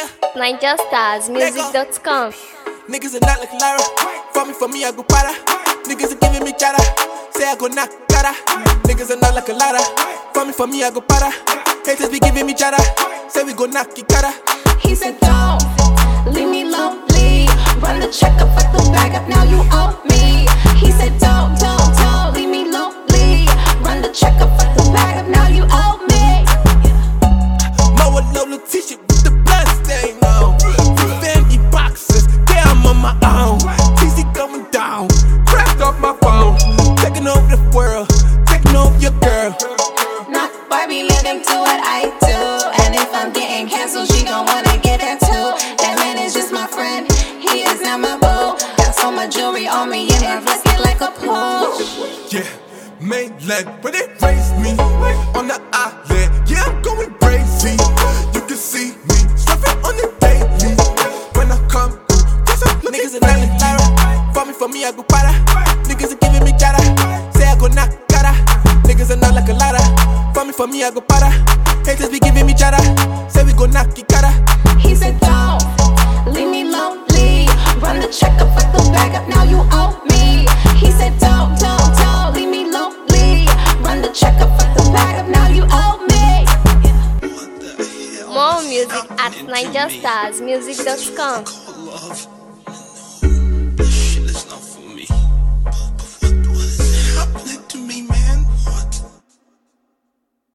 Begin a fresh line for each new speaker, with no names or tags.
NigerStarsMusic.com.
Niggas are not like Lara. For me, I go para. Niggas are giving me chara. Say I go knock cara. Niggas are not like a lara. For me, I go para. Haters be giving me chara. Say we go knock cara.
He said, don't leave me lonely. Run the check up, fuck the bag up, now you owe me. He said, don't leave me lonely. Run the check up, fuck the bag up, now you owe me.
Moa Lola t-shirt with the blood stain on. Fendi boxes, yeah, I'm on my own. TC going down, cracked off my phone. Taking over the world, taking over your girl.
Not Barbie, let him do what I do. And if I'm getting canceled, she gon' wanna get that too. That man is just my friend, he is not my boo. Got so much jewelry on me, and it's looking like a pool.
Yeah, mainland, when they raise me on the island, yeah, I'm going crazy. You can see me surfing on the daily. When I come through, guess I'm looking niggas are not like Lara. For me, I go para. Niggas are giving me chara. Say I go knock cara. Niggas are not like a lara. For me, I go para. Haters be giving me chara. Say we go knock cara.
He said, don't leave me lonely. Run the check up, fuck the bag up, now you owe me. He said, don't leave me lonely. Run the check up, fuck the bag up, now you owe me.
More music at NigerStarsMusic.com.